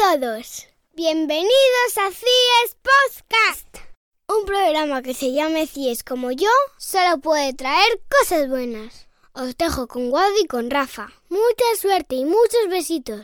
todos, bienvenidos a CIES Podcast. Un programa que se llame CIES como yo solo puede traer cosas buenas. Os dejo con Wadi y con Rafa. Mucha suerte y muchos besitos.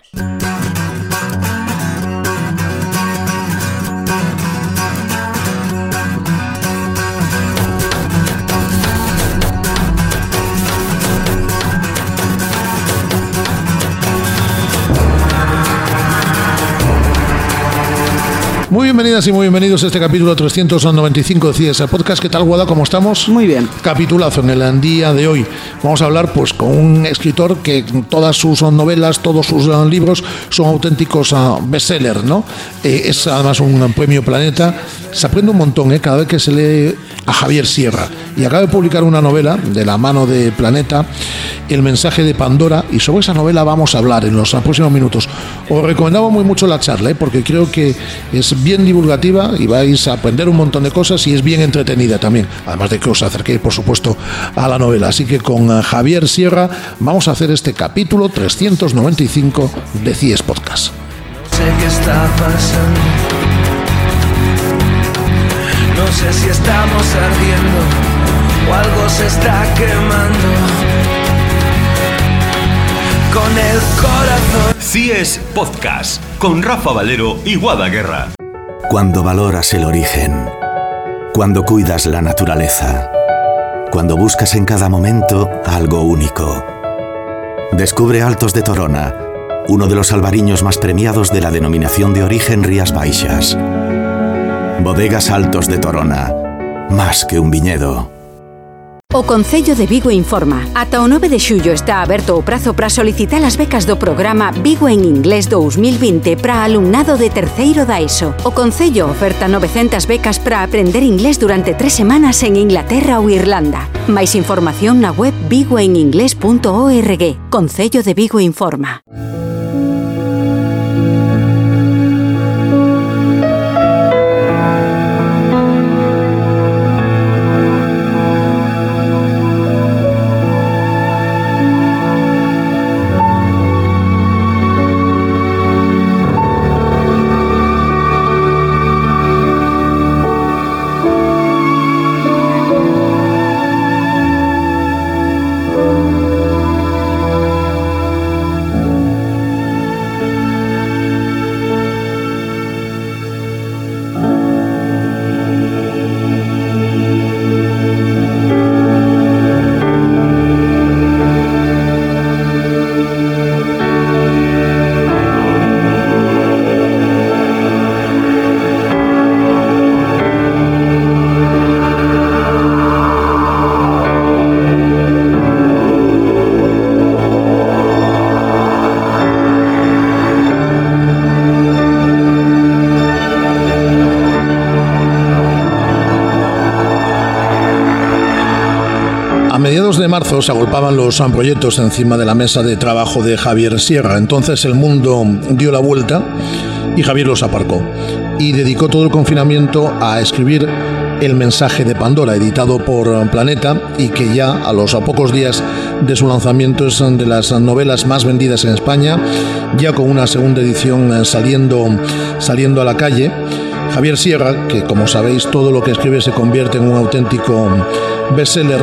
Muy bienvenidas y muy bienvenidos a este capítulo 395 de CIES Podcast. ¿Qué tal, Guada? ¿Cómo estamos? Muy bien. Capitulazo en el día de hoy. Vamos a hablar pues con un escritor que todas sus novelas, todos sus libros son auténticos bestsellers, ¿no? Es además un premio Planeta. Se aprende un montón cada vez que se lee a Javier Sierra. Y acaba de publicar una novela de la mano de Planeta, El mensaje de Pandora, y sobre esa novela vamos a hablar en los próximos minutos. Os recomendamos muy mucho la charla, porque creo que es bien divulgativa y vais a aprender un montón de cosas y es bien entretenida también, además de que os acerquéis por supuesto a la novela. Así que con Javier Sierra vamos a hacer este capítulo 395 de CIES Podcast. No sé qué está pasando, no sé si estamos ardiendo o algo se está quemando con el corazón. CIES Podcast con Rafa Valero y Guada Guerra. Cuando valoras el origen, cuando cuidas la naturaleza, cuando buscas en cada momento algo único. Descubre Altos de Torona, uno de los albariños más premiados de la denominación de origen Rías Baixas. Bodegas Altos de Torona, más que un viñedo. O Concello de Vigo informa. Ata o 9 de xullo está aberto o prazo para solicitar as becas do programa Vigo en Inglés 2020 para alumnado de terceiro da ESO. O Concello oferta 900 becas para aprender inglés durante 3 semanas en Inglaterra ou Irlanda. Máis información na web vigoeningles.org. Concello de Vigo informa. A mediados de marzo se agolpaban los proyectos encima de la mesa de trabajo de Javier Sierra. Entonces el mundo dio la vuelta y Javier los aparcó y dedicó todo el confinamiento a escribir El mensaje de Pandora, editado por Planeta, y que ya a los pocos días de su lanzamiento es de las novelas más vendidas en España, ya con una segunda edición saliendo a la calle. Javier Sierra, que como sabéis todo lo que escribe se convierte en un auténtico bestseller,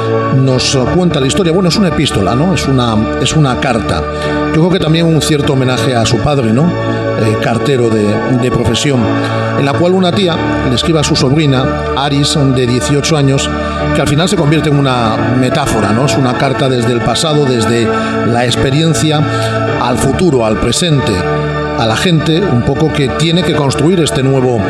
nos cuenta la historia. Bueno, es una epístola, ¿no? Es una carta. Yo creo que también un cierto homenaje a su padre, ¿no? Cartero de profesión, en la cual una tía le escribe a su sobrina, Aris, de 18 años, que al final se convierte en una metáfora, ¿no? Es una carta desde el pasado, desde la experiencia al futuro, al presente, a la gente un poco que tiene que construir este nuevo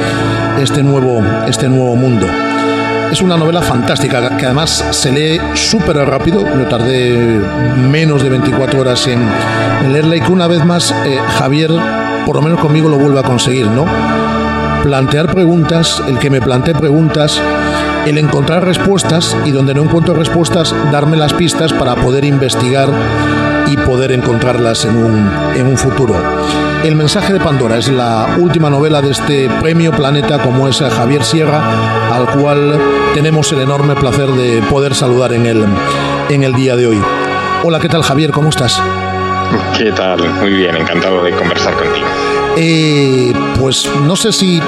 mundo. Es una novela fantástica que además se lee súper rápido. Yo tardé menos de 24 horas en leerla, y que una vez más Javier, por lo menos conmigo, lo vuelve a conseguir, ¿no? Plantear preguntas, el que me plantee preguntas, el encontrar respuestas, y donde no encuentro respuestas, darme las pistas para poder investigar y poder encontrarlas en un futuro. El mensaje de Pandora es la última novela de este premio Planeta, como es Javier Sierra, al cual tenemos el enorme placer de poder saludar en el día de hoy. Hola, ¿qué tal, Javier? ¿Cómo estás? ¿Qué tal? Muy bien, encantado de conversar contigo. pues no sé si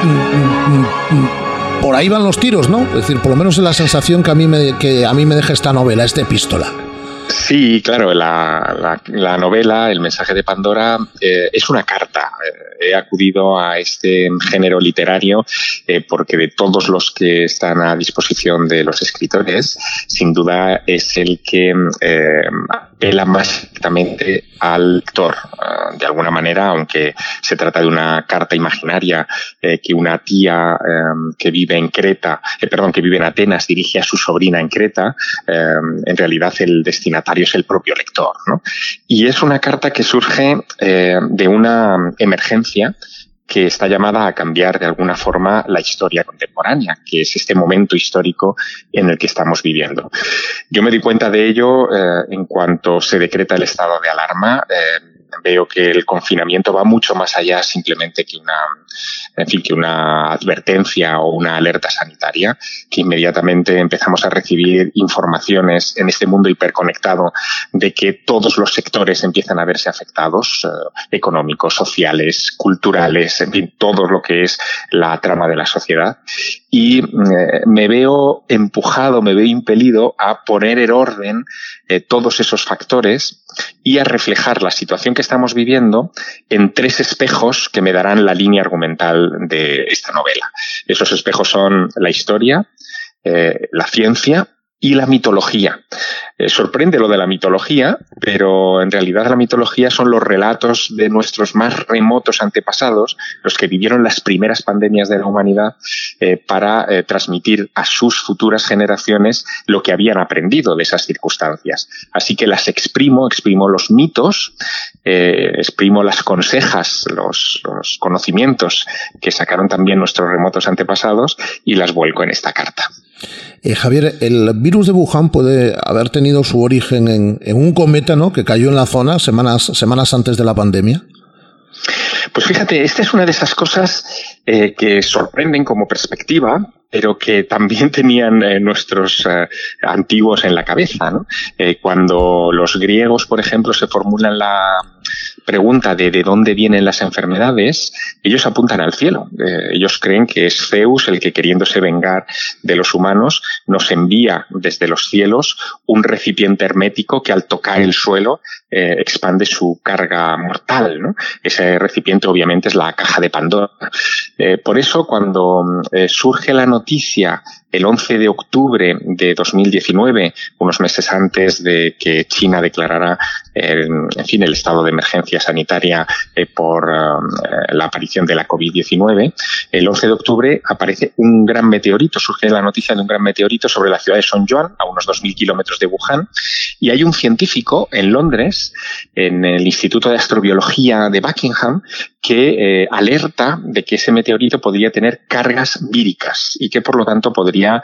por ahí van los tiros, ¿no? Es decir, por lo menos es la sensación que a mí me deja esta novela, esta epístola. Sí, claro, la novela, El mensaje de Pandora, es una carta. He acudido a este género literario porque de todos los que están a disposición de los escritores, sin duda es el que apela más directamente al lector. De alguna manera, aunque se trata de una carta imaginaria que una tía que vive en Atenas dirige a su sobrina en Creta, en realidad el destinatario es el propio lector, ¿no? Y es una carta que surge de una emergencia que está llamada a cambiar de alguna forma la historia contemporánea, que es este momento histórico en el que estamos viviendo. Yo me di cuenta de ello en cuanto se decreta el estado de alarma. Veo que el confinamiento va mucho más allá simplemente que una advertencia o una alerta sanitaria, que inmediatamente empezamos a recibir informaciones en este mundo hiperconectado de que todos los sectores empiezan a verse afectados, económicos, sociales, culturales, en fin, todo lo que es la trama de la sociedad. Y me veo empujado, me veo impelido a poner en orden todos esos factores y a reflejar la situación que estamos viviendo en 3 espejos que me darán la línea argumental de esta novela. Esos espejos son la historia, la ciencia y la mitología. Sorprende lo de la mitología, pero en realidad la mitología son los relatos de nuestros más remotos antepasados, los que vivieron las primeras pandemias de la humanidad, para transmitir a sus futuras generaciones lo que habían aprendido de esas circunstancias. Así que las exprimo los mitos, exprimo las consejas, los conocimientos que sacaron también nuestros remotos antepasados y las vuelco en esta carta. Javier, el virus de Wuhan puede haber tenido su origen en un cometa, ¿no?, que cayó en la zona semanas antes de la pandemia. Pues fíjate, esta es una de esas cosas que sorprenden como perspectiva, pero que también tenían nuestros antiguos en la cabeza, ¿no? Cuando los griegos, por ejemplo, se formulan la pregunta de dónde vienen las enfermedades, ellos apuntan al cielo. Ellos creen que es Zeus el que, queriéndose vengar de los humanos, nos envía desde los cielos un recipiente hermético que al tocar el suelo expande su carga mortal, ¿no? Ese recipiente obviamente es la caja de Pandora. Por eso cuando surge la noticia el 11 de octubre de 2019, unos meses antes de que China declarara el estado de emergencia sanitaria por la aparición de la COVID-19, el 11 de octubre aparece un gran meteorito, surge la noticia de un gran meteorito sobre la ciudad de Songjuan, a unos 2.000 kilómetros de Wuhan, y hay un científico en Londres, en el Instituto de Astrobiología de Buckingham, que alerta de que ese meteorito podría tener cargas víricas y que por lo tanto podría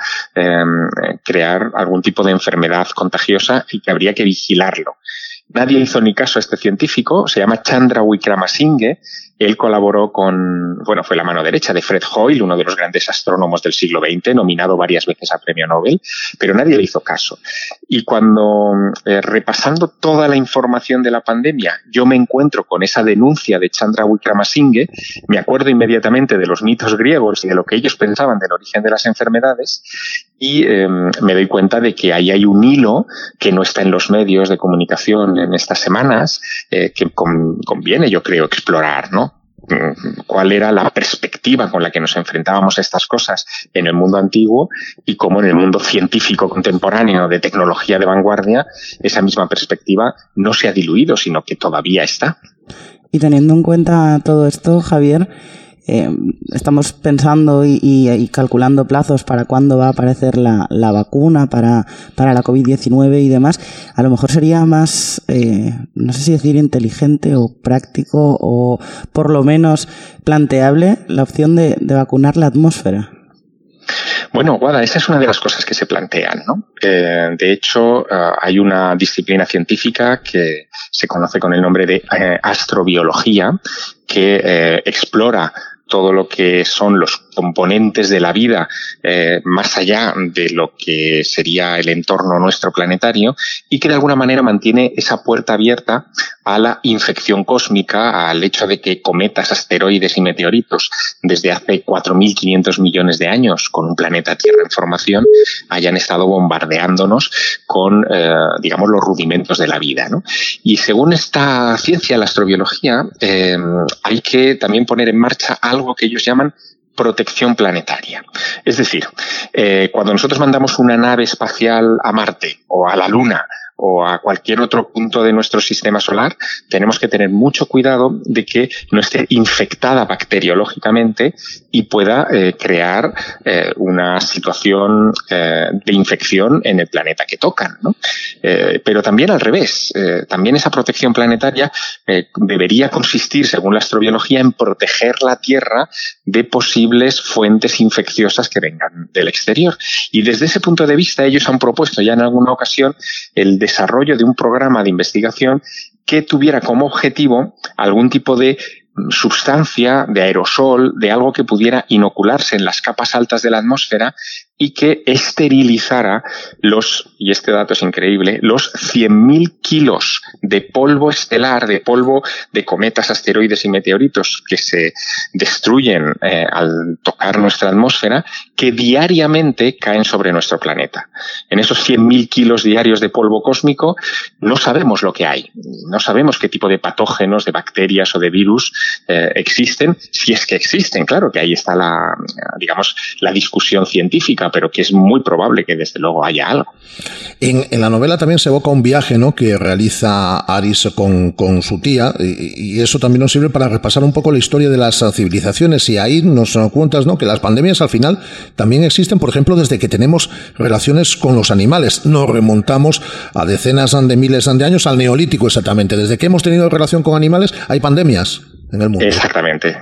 crear algún tipo de enfermedad contagiosa y que habría que vigilarlo. Nadie hizo ni caso a este científico, se llama Chandra Wickramasinghe. Él colaboró fue la mano derecha de Fred Hoyle, uno de los grandes astrónomos del siglo XX, nominado varias veces a premio Nobel, pero nadie le hizo caso. Y cuando, repasando toda la información de la pandemia, yo me encuentro con esa denuncia de Chandra Wickramasinghe, me acuerdo inmediatamente de los mitos griegos y de lo que ellos pensaban del origen de las enfermedades, y me doy cuenta de que ahí hay un hilo que no está en los medios de comunicación en estas semanas, que conviene, yo creo, explorar, ¿no? Cuál era la perspectiva con la que nos enfrentábamos a estas cosas en el mundo antiguo y cómo en el mundo científico contemporáneo de tecnología de vanguardia esa misma perspectiva no se ha diluido, sino que todavía está. Y teniendo en cuenta todo esto, Javier, estamos pensando y calculando plazos para cuándo va a aparecer la vacuna para la COVID-19 y demás. A lo mejor sería más, no sé si decir inteligente o práctico o por lo menos planteable la opción de vacunar la atmósfera. Bueno, Guada, esa es una de las cosas que se plantean, ¿no? De hecho, hay una disciplina científica que se conoce con el nombre de astrobiología, que explora todo lo que son los componentes de la vida más allá de lo que sería el entorno nuestro planetario, y que de alguna manera mantiene esa puerta abierta a la infección cósmica, al hecho de que cometas, asteroides y meteoritos desde hace 4.500 millones de años, con un planeta Tierra en formación, hayan estado bombardeándonos con, digamos, los rudimentos de la vida, ¿no? Y según esta ciencia, la astrobiología, hay que también poner en marcha algo que ellos llaman protección planetaria. Es decir, cuando nosotros mandamos una nave espacial a Marte o a la Luna o a cualquier otro punto de nuestro sistema solar, tenemos que tener mucho cuidado de que no esté infectada bacteriológicamente y pueda crear una situación de infección en el planeta que tocan, ¿no? Pero también al revés. También esa protección planetaria debería consistir, según la astrobiología, en proteger la Tierra de posibles fuentes infecciosas que vengan del exterior. Y desde ese punto de vista, ellos han propuesto ya en alguna ocasión el desarrollo de un programa de investigación que tuviera como objetivo algún tipo de sustancia, de aerosol, de algo que pudiera inocularse en las capas altas de la atmósfera y que esterilizara y este dato es increíble, los 100.000 kilos de polvo estelar, de polvo de cometas, asteroides y meteoritos que se destruyen al tocar nuestra atmósfera, que diariamente caen sobre nuestro planeta. En esos 100.000 kilos diarios de polvo cósmico no sabemos lo que hay, no sabemos qué tipo de patógenos, de bacterias o de virus existen, si es que existen. Claro que ahí está la discusión científica, pero que es muy probable que desde luego haya algo. En la novela también se evoca un viaje, ¿no?, que realiza Aris con su tía, y eso también nos sirve para repasar un poco la historia de las civilizaciones, y ahí nos cuentas, ¿no?, que las pandemias al final también existen, por ejemplo, desde que tenemos relaciones con los animales. Nos remontamos a decenas de miles de años, al Neolítico exactamente. Desde que hemos tenido relación con animales hay pandemias en el mundo. Exactamente.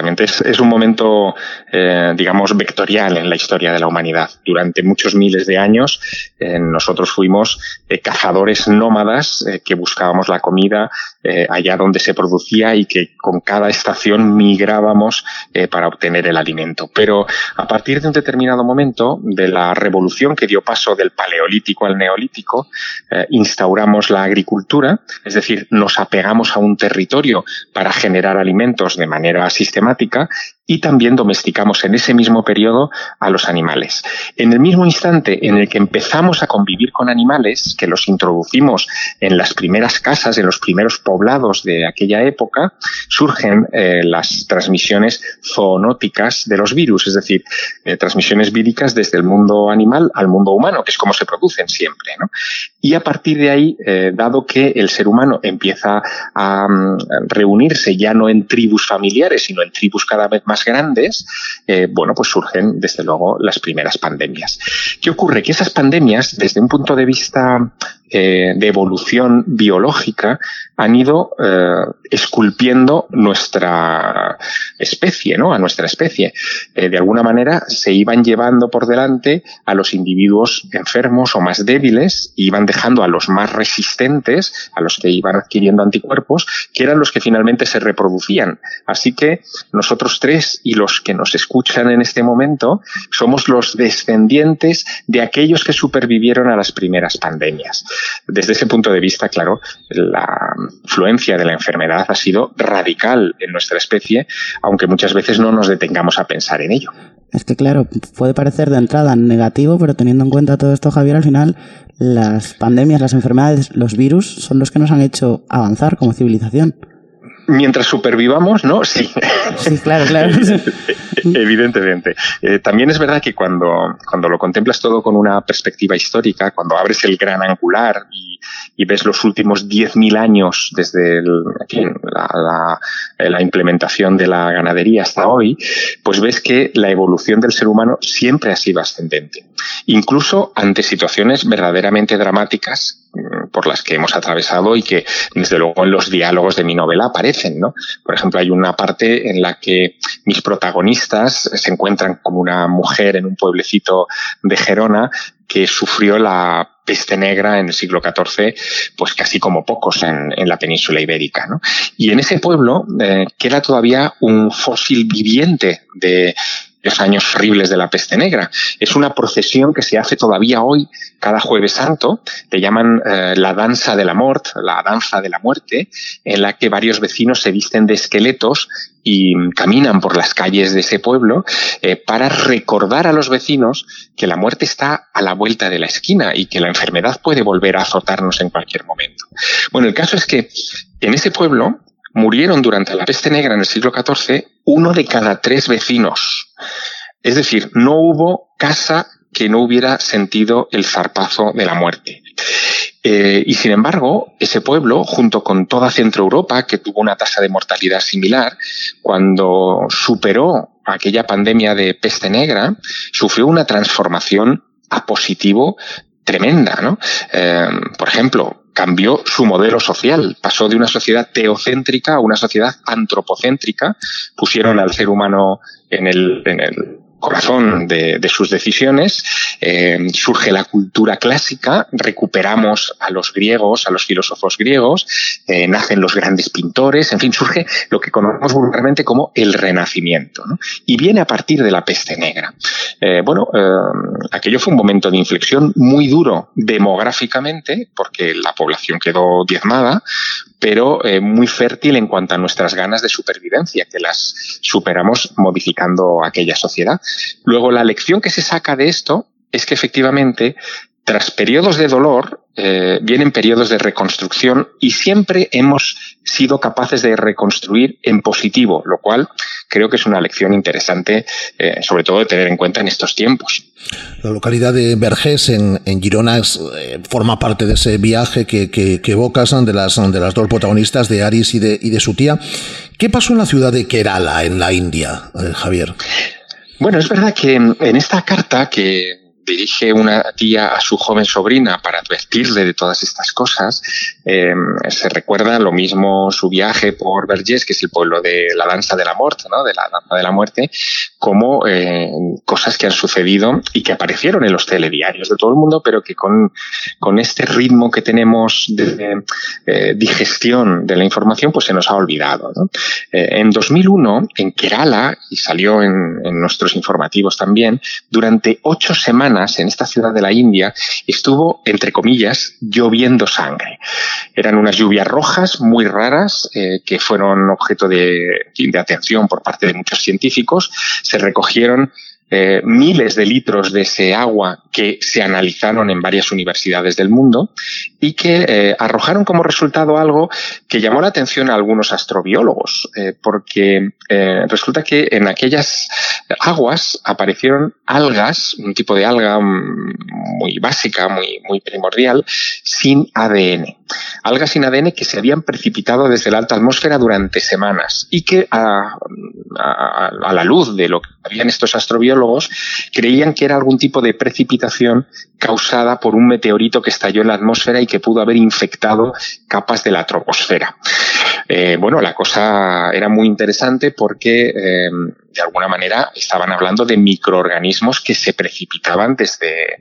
Es un momento, digamos, vectorial en la historia de la humanidad. Durante muchos miles de años nosotros fuimos cazadores nómadas que buscábamos la comida allá donde se producía y que con cada estación migrábamos para obtener el alimento. Pero a partir de un determinado momento de la revolución que dio paso del Paleolítico al Neolítico, instauramos la agricultura, es decir, nos apegamos a un territorio para generar alimentos de manera sistemática, y también domesticamos en ese mismo periodo a los animales. En el mismo instante en el que empezamos a convivir con animales, que los introducimos en las primeras casas, en los primeros poblados de aquella época, surgen las transmisiones zoonóticas de los virus, es decir, transmisiones víricas desde el mundo animal al mundo humano, que es como se producen siempre, ¿no? Y a partir de ahí, dado que el ser humano empieza a reunirse ya no en tribus familiares, sino en tribus cada vez más grandes, pues surgen desde luego las primeras pandemias. ¿Qué ocurre? Que esas pandemias, desde un punto de vista de evolución biológica, han ido esculpiendo nuestra especie, ¿no? A nuestra especie. De alguna manera se iban llevando por delante a los individuos enfermos o más débiles, y iban dejando a los más resistentes, a los que iban adquiriendo anticuerpos, que eran los que finalmente se reproducían. Así que nosotros tres y los que nos escuchan en este momento somos los descendientes de aquellos que supervivieron a las primeras pandemias. Desde ese punto de vista, claro, la influencia de la enfermedad ha sido radical en nuestra especie, aunque muchas veces no nos detengamos a pensar en ello. Es que, claro, puede parecer de entrada negativo, pero teniendo en cuenta todo esto, Javier, al final las pandemias, las enfermedades, los virus son los que nos han hecho avanzar como civilización. Mientras supervivamos, ¿no? Sí. Sí, claro. Evidentemente. También es verdad que cuando lo contemplas todo con una perspectiva histórica, cuando abres el gran angular y ves los últimos 10.000 años desde la implementación de la ganadería hasta hoy, pues ves que la evolución del ser humano siempre ha sido ascendente. Incluso ante situaciones verdaderamente dramáticas por las que hemos atravesado y que desde luego en los diálogos de mi novela aparecen, ¿no? Por ejemplo, hay una parte en la que mis protagonistas se encuentran con una mujer en un pueblecito de Gerona que sufrió la peste negra en el siglo XIV, pues casi como pocos en la península ibérica, ¿no? Y en ese pueblo queda todavía un fósil viviente de años horribles de la peste negra. Es una procesión que se hace todavía hoy, cada Jueves Santo, le llaman la danza de la mort, la danza de la muerte, en la que varios vecinos se visten de esqueletos y caminan por las calles de ese pueblo para recordar a los vecinos que la muerte está a la vuelta de la esquina y que la enfermedad puede volver a azotarnos en cualquier momento. Bueno, el caso es que en ese pueblo murieron durante la peste negra en el siglo XIV 1 de cada 3 vecinos. Es decir, no hubo casa que no hubiera sentido el zarpazo de la muerte. Y sin embargo, ese pueblo, junto con toda Centroeuropa, que tuvo una tasa de mortalidad similar, cuando superó aquella pandemia de peste negra, sufrió una transformación a positivo tremenda, ¿no? Por ejemplo, cambió su modelo social, pasó de una sociedad teocéntrica a una sociedad antropocéntrica, pusieron al ser humano en el corazón de sus decisiones, surge la cultura clásica, recuperamos a los griegos, a los filósofos griegos, nacen los grandes pintores, en fin, surge lo que conocemos vulgarmente como el Renacimiento, ¿no? Y viene a partir de la peste negra. Aquello fue un momento de inflexión muy duro demográficamente, porque la población quedó diezmada, pero muy fértil en cuanto a nuestras ganas de supervivencia, que las superamos modificando aquella sociedad. Luego, la lección que se saca de esto es que efectivamente, tras periodos de dolor, vienen periodos de reconstrucción y siempre hemos sido capaces de reconstruir en positivo, lo cual creo que es una lección interesante, sobre todo de tener en cuenta en estos tiempos. La localidad de Vergés, en Girona, forma parte de ese viaje que evocas de las dos protagonistas, de Aris y de su tía. ¿Qué pasó en la ciudad de Kerala, en la India, Javier? Bueno, es verdad que en esta carta que dirige una tía a su joven sobrina para advertirle de todas estas cosas, se recuerda lo mismo su viaje por Vergés, que es el pueblo de la danza de la muerte, ¿no? De la danza de la muerte, como cosas que han sucedido y que aparecieron en los telediarios de todo el mundo, pero que con este ritmo que tenemos de digestión de la información, pues se nos ha olvidado, ¿no? En 2001, en Kerala, y salió en nuestros informativos también, durante 8 semanas en esta ciudad de la India estuvo, entre comillas, lloviendo sangre. Eran unas lluvias rojas muy raras que fueron objeto de atención por parte de muchos científicos. Se recogieron miles de litros de ese agua que se analizaron en varias universidades del mundo y que arrojaron como resultado algo que llamó la atención a algunos astrobiólogos, porque resulta que en aquellas aguas aparecieron algas, un tipo de alga muy básica, muy primordial, sin ADN. Algas sin ADN que se habían precipitado desde la alta atmósfera durante semanas y que a la luz de lo que habían estos astrobiólogos creían que era algún tipo de precipitación causada por un meteorito que estalló en la atmósfera y que pudo haber infectado capas de la troposfera. La cosa era muy interesante porque de alguna manera estaban hablando de microorganismos que se precipitaban desde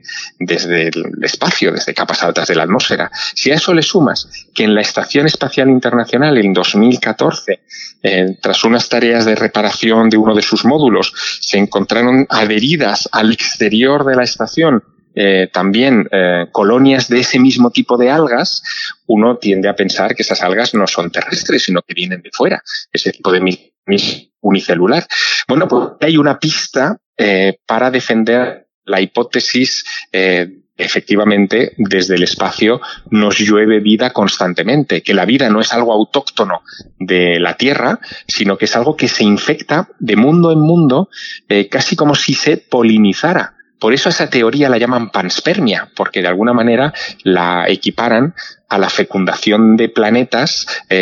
el espacio, desde capas altas de la atmósfera. Si a eso le sumas que en la Estación Espacial Internacional en 2014, tras unas tareas de reparación de uno de sus módulos, se encontraron adheridas al exterior de la estación también colonias de ese mismo tipo de algas, uno tiende a pensar que esas algas no son terrestres, sino que vienen de fuera, ese tipo de unicelular. Bueno, pues hay una pista para defender la hipótesis efectivamente, desde el espacio nos llueve vida constantemente, que la vida no es algo autóctono de la Tierra, sino que es algo que se infecta de mundo en mundo, casi como si se polinizara. Por eso esa teoría la llaman panspermia, porque de alguna manera la equiparan a la fecundación de planetas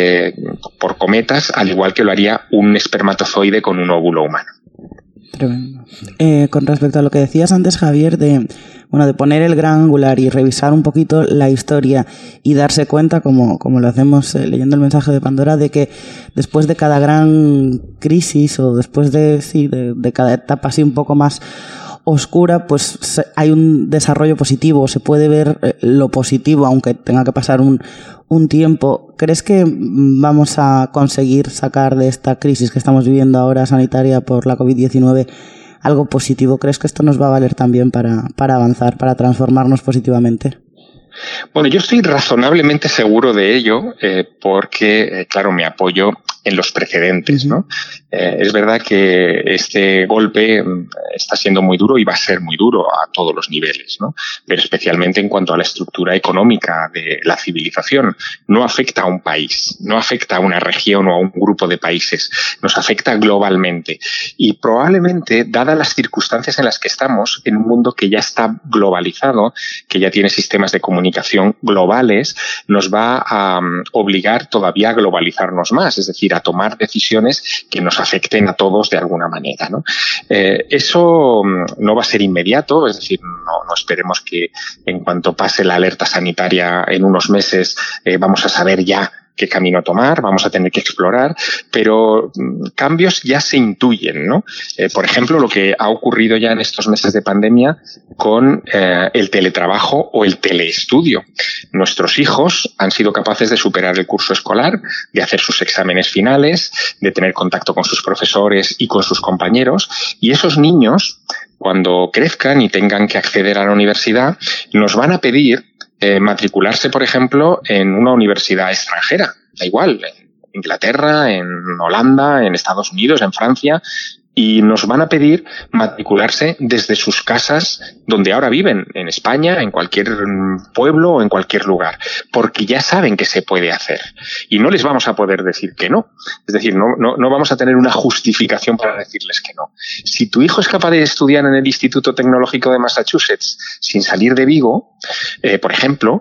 por cometas, al igual que lo haría un espermatozoide con un óvulo humano. Tremendo. Con respecto a lo que decías antes, Javier, de poner el gran angular y revisar un poquito la historia y darse cuenta, como lo hacemos leyendo el mensaje de Pandora, de que después de cada gran crisis o después de cada etapa así un poco más oscura, pues hay un desarrollo positivo, se puede ver lo positivo, aunque tenga que pasar un tiempo. ¿Crees que vamos a conseguir sacar de esta crisis que estamos viviendo ahora sanitaria por la COVID-19 algo positivo. ¿Crees que esto nos va a valer también para avanzar, para transformarnos positivamente? Bueno, yo estoy razonablemente seguro de ello porque, claro, me apoyo en los precedentes, ¿no? Es verdad que este golpe está siendo muy duro y va a ser muy duro a todos los niveles, ¿no? Pero especialmente en cuanto a la estructura económica de la civilización. No afecta a un país, no afecta a una región o a un grupo de países, nos afecta globalmente. Y probablemente, dadas las circunstancias en las que estamos, en un mundo que ya está globalizado, que ya tiene sistemas de comunicación globales, nos va a obligar todavía a globalizarnos más, es decir, a tomar decisiones que nos afecten a todos de alguna manera, ¿no? Eso no va a ser inmediato, es decir, no esperemos que en cuanto pase la alerta sanitaria en unos meses vamos a saber ya qué camino tomar, vamos a tener que explorar, pero cambios ya se intuyen, ¿no? Por ejemplo, lo que ha ocurrido ya en estos meses de pandemia con el teletrabajo o el teleestudio. Nuestros hijos han sido capaces de superar el curso escolar, de hacer sus exámenes finales, de tener contacto con sus profesores y con sus compañeros, y esos niños, cuando crezcan y tengan que acceder a la universidad, nos van a pedir matricularse, por ejemplo, en una universidad extranjera, da igual, en Inglaterra, en Holanda, en Estados Unidos, en Francia, y nos van a pedir matricularse desde sus casas donde ahora viven, en España, en cualquier pueblo o en cualquier lugar, porque ya saben que se puede hacer y no les vamos a poder decir que no. Es decir, no vamos a tener una justificación para decirles que no. Si tu hijo es capaz de estudiar en el Instituto Tecnológico de Massachusetts sin salir de Vigo, por ejemplo,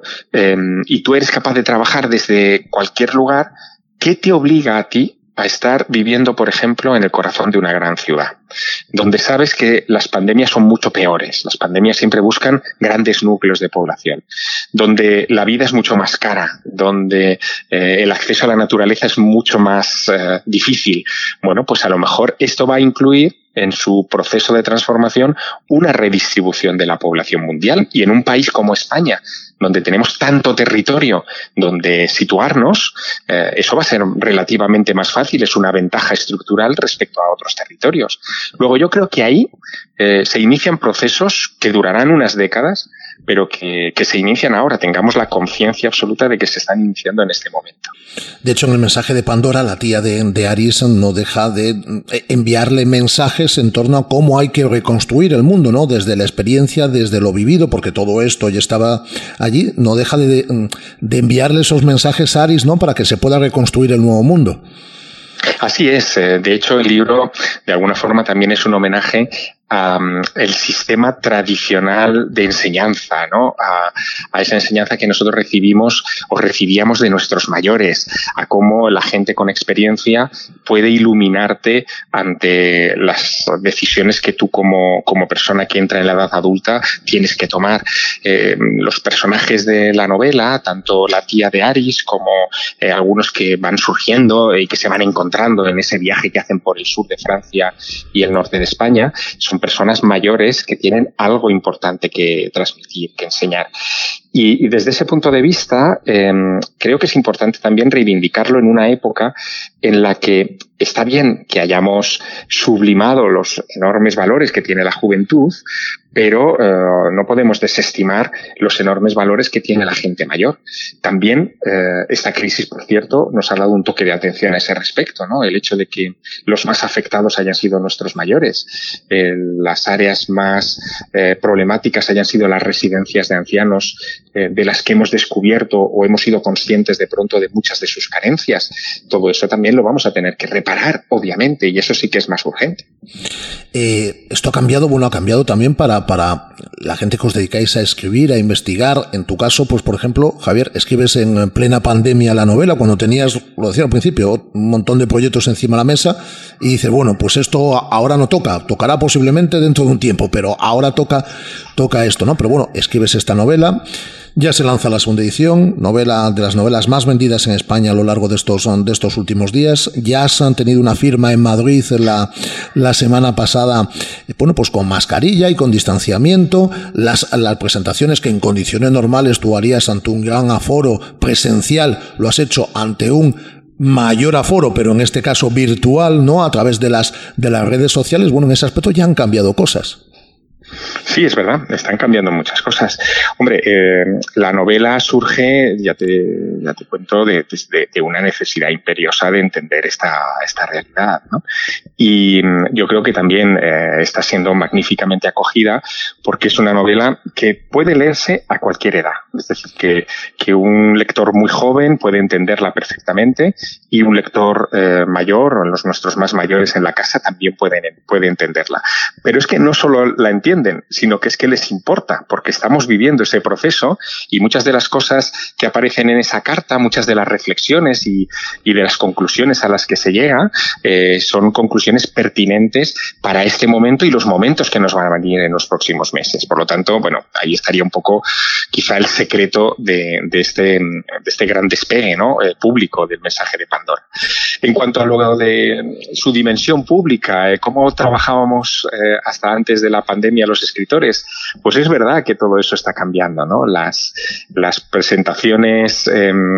y tú eres capaz de trabajar desde cualquier lugar, ¿qué te obliga a ti a estar viviendo, por ejemplo, en el corazón de una gran ciudad, donde sabes que las pandemias son mucho peores? Las pandemias siempre buscan grandes núcleos de población, donde la vida es mucho más cara, donde el acceso a la naturaleza es mucho más difícil. Bueno, pues a lo mejor esto va a incluir en su proceso de transformación una redistribución de la población mundial. Y en un país como España, donde tenemos tanto territorio donde situarnos, eso va a ser relativamente más fácil, es una ventaja estructural respecto a otros territorios. Luego yo creo que ahí se inician procesos que durarán unas décadas, pero que se inician ahora, tengamos la conciencia absoluta de que se están iniciando en este momento. De hecho, en el mensaje de Pandora, la tía de Aris no deja de enviarle mensajes en torno a cómo hay que reconstruir el mundo, ¿no? Desde la experiencia, desde lo vivido, porque todo esto ya estaba allí, no deja de enviarle esos mensajes a Aris, ¿no? Para que se pueda reconstruir el nuevo mundo. Así es. De hecho, el libro, de alguna forma, también es un homenaje el sistema tradicional de enseñanza, ¿no? A esa enseñanza que nosotros recibimos o recibíamos de nuestros mayores, a cómo la gente con experiencia puede iluminarte ante las decisiones que tú como persona que entra en la edad adulta tienes que tomar. Los personajes de la novela, tanto la tía de Aris como algunos que van surgiendo y que se van encontrando en ese viaje que hacen por el sur de Francia y el norte de España, son personas mayores que tienen algo importante que transmitir, que enseñar. Y desde ese punto de vista, creo que es importante también reivindicarlo en una época en la que está bien que hayamos sublimado los enormes valores que tiene la juventud, pero no podemos desestimar los enormes valores que tiene la gente mayor. También esta crisis, por cierto, nos ha dado un toque de atención a ese respecto, ¿no? El hecho de que los más afectados hayan sido nuestros mayores, las áreas más problemáticas hayan sido las residencias de ancianos, de las que hemos descubierto o hemos sido conscientes de pronto de muchas de sus carencias. Todo eso también lo vamos a tener que reparar, obviamente, y eso sí que es más urgente. Esto ha cambiado, bueno, ha cambiado también para la gente que os dedicáis a escribir, a investigar. En tu caso, pues por ejemplo, Javier, escribes en plena pandemia la novela, cuando tenías, lo decía al principio, un montón de proyectos encima de la mesa, y dices, bueno, pues esto ahora no tocará posiblemente dentro de un tiempo, pero ahora toca esto, ¿no? Pero bueno, escribes esta novela. Ya se lanza la segunda edición, novela de las novelas más vendidas en España a lo largo de estos últimos días. Ya se han tenido una firma en Madrid la semana pasada, bueno, pues con mascarilla y con distanciamiento. Las presentaciones que en condiciones normales tú harías ante un gran aforo presencial, lo has hecho ante un mayor aforo, pero en este caso virtual, ¿no? A través de las redes sociales, bueno, en ese aspecto ya han cambiado cosas. Sí, es verdad, están cambiando muchas cosas. Hombre, la novela surge, ya te cuento, de una necesidad imperiosa de entender esta realidad, ¿no? Y yo creo que también está siendo magníficamente acogida porque es una novela que puede leerse a cualquier edad. Es decir, que un lector muy joven puede entenderla perfectamente y un lector mayor, o nuestros más mayores en la casa, también puede entenderla. Pero es que no solo la entienden, sino que es que les importa, porque estamos viviendo ese proceso y muchas de las cosas que aparecen en esa carta, muchas de las reflexiones y de las conclusiones a las que se llega, son conclusiones pertinentes para este momento y los momentos que nos van a venir en los próximos meses. Por lo tanto, bueno, ahí estaría un poco quizá el secreto de este gran despegue, ¿no? Público del mensaje de Pandora. En cuanto a lo de su dimensión pública, cómo trabajábamos hasta antes de la pandemia los escritores, pues es verdad que todo eso está cambiando, ¿no? Las presentaciones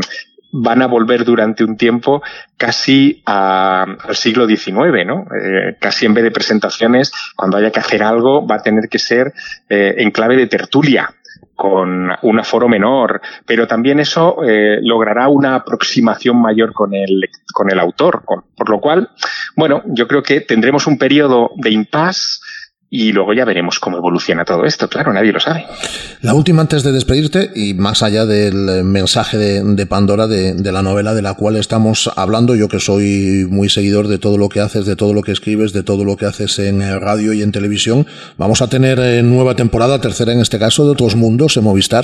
van a volver durante un tiempo casi al siglo XIX, ¿no? Casi en vez de presentaciones, cuando haya que hacer algo, va a tener que ser en clave de tertulia, con un aforo menor, pero también eso logrará una aproximación mayor con el autor, por lo cual, bueno, yo creo que tendremos un periodo de impasse y luego ya veremos cómo evoluciona todo esto, claro, nadie lo sabe. La última antes de despedirte, y más allá del mensaje de Pandora, de la novela de la cual estamos hablando, yo que soy muy seguidor de todo lo que haces, de todo lo que escribes, de todo lo que haces en radio y en televisión, vamos a tener nueva temporada, tercera en este caso, de Otros Mundos en Movistar.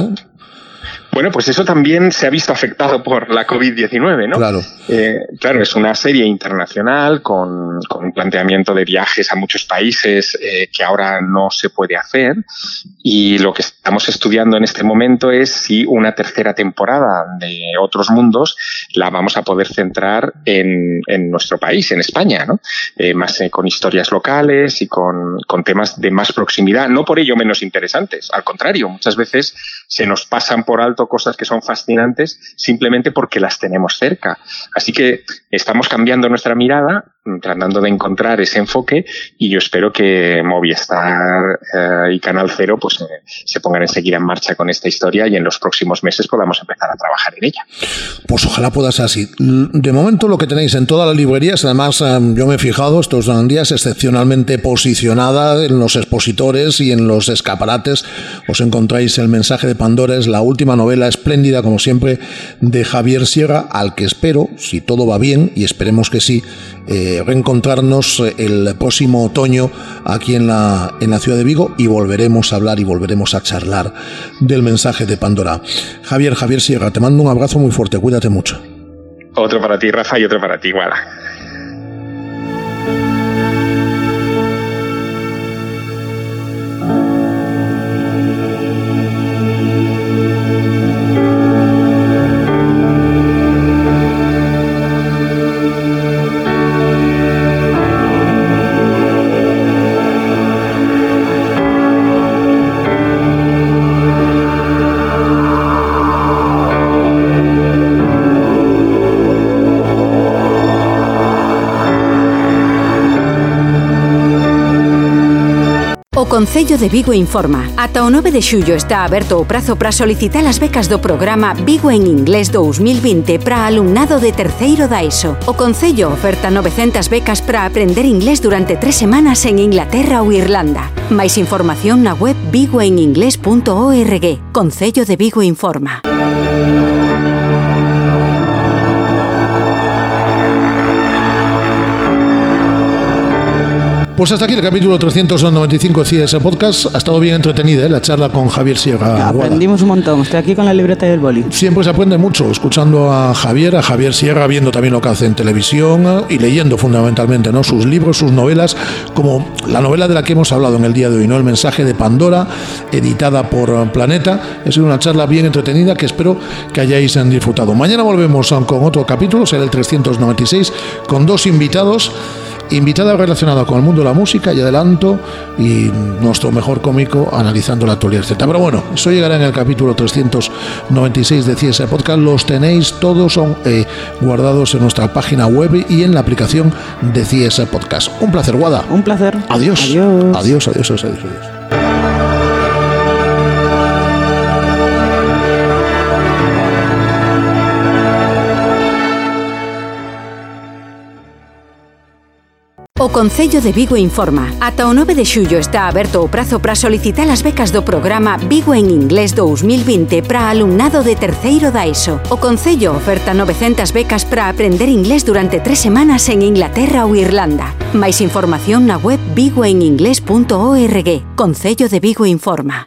Bueno, pues eso también se ha visto afectado por la COVID-19, ¿no? Claro. Claro, es una serie internacional con un planteamiento de viajes a muchos países que ahora no se puede hacer, y lo que estamos estudiando en este momento es si una tercera temporada de Otros Mundos la vamos a poder centrar en nuestro país, en España, ¿no? Más con historias locales y con temas de más proximidad, no por ello menos interesantes, al contrario, muchas veces se nos pasan por alto cosas que son fascinantes simplemente porque las tenemos cerca. Así que estamos cambiando nuestra mirada, tratando de encontrar ese enfoque, y yo espero que Movistar y Canal Cero pues se pongan enseguida en marcha con esta historia y en los próximos meses podamos empezar a trabajar en ella. Pues ojalá pueda ser así. De momento lo que tenéis en todas las librerías, además yo me he fijado estos días excepcionalmente posicionada en los expositores y en los escaparates, os encontráis El mensaje de Pandora, es la última novela espléndida, como siempre, de Javier Sierra, al que espero, si todo va bien, y esperemos que sí, reencontrarnos el próximo otoño aquí en la ciudad de Vigo, y volveremos a hablar y volveremos a charlar del mensaje de Pandora. Javier Sierra, te mando un abrazo muy fuerte, cuídate mucho. Otro para ti, Rafa, y otro para ti, Guada. O Concello de Vigo informa. Ata o 9 de xullo está aberto o prazo para solicitar as becas do programa Vigo en Inglés 2020 para alumnado de terceiro da ESO. O Concello oferta 900 becas para aprender inglés durante 3 semanas en Inglaterra ou Irlanda. Máis información na web vigoeningles.org. Concello de Vigo informa. Pues hasta aquí el capítulo 395 de CIES Podcast. Ha estado bien entretenida la charla con Javier Sierra. Aprendimos un montón. Estoy aquí con la libreta y el boli. Siempre se aprende mucho escuchando a Javier Sierra, viendo también lo que hace en televisión y leyendo fundamentalmente, ¿no?, sus libros, sus novelas, como la novela de la que hemos hablado en el día de hoy, ¿no?, El mensaje de Pandora, editada por Planeta. Ha sido una charla bien entretenida que espero que hayáis disfrutado. Mañana volvemos con otro capítulo, será el 396, con 2 invitados. invitada relacionada con el mundo de la música y adelanto, y nuestro mejor cómico analizando la actualidad, etc. Pero bueno, eso llegará en el capítulo 396 de CSI Podcast. Los tenéis todos guardados en nuestra página web y en la aplicación de CSI Podcast. Un placer, Guada. Un placer. Adiós. Adiós. Adiós, adiós, adiós, adiós. O Concello de Vigo informa. Ata o 9 de xullo está aberto o prazo para solicitar as becas do programa Vigo en Inglés 2020 para alumnado de terceiro da ESO. O Concello oferta 900 becas para aprender inglés durante 3 semanas en Inglaterra ou Irlanda. Mais información na web vigoeningles.org. Concello de Vigo informa.